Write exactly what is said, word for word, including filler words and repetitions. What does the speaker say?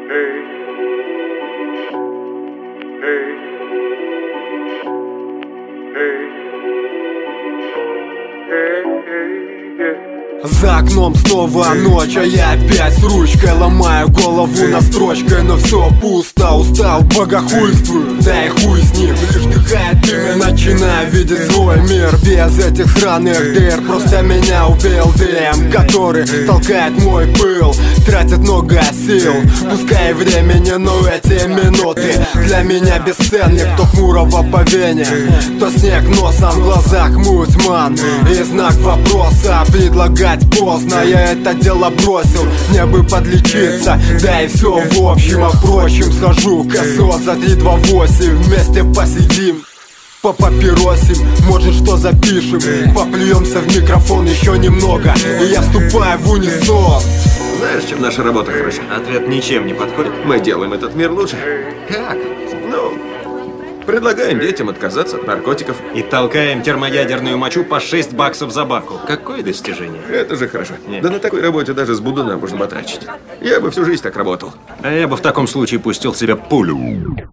За окном снова ночь, а я опять с ручкой ломаю голову над строчкой, но все пусто, устал, богохульствую, да и хуй с ним. Лишь дыхает имя, начинаю видеть свой мир без этих сраных дыр. Просто меня убил дым, который толкает мой пыл, тратит много сил, пускай времени, но эти минуты для меня бесценны. Кто хмурого по вене, кто снег носом, в глазах муть ман и знак вопроса. Предлагать поздно, я это дело бросил, мне бы подлечиться, да и все в общем. А впрочем, схожу косо за три два восемь, вместе посидим, по папиросим, может что запишем, поплюемся в микрофон еще немного, и я вступаю в унисон. Знаешь, чем наша работа хороша? Ответ ничем не подходит. Мы делаем этот мир лучше. Как? Ну, предлагаем детям отказаться от наркотиков. И толкаем термоядерную мочу по шесть баксов за баку. Какое достижение? Это же хорошо. Нет. Да на такой работе даже с будуна можно батрачить. Я бы всю жизнь так работал. А я бы в таком случае пустил в себя пулю.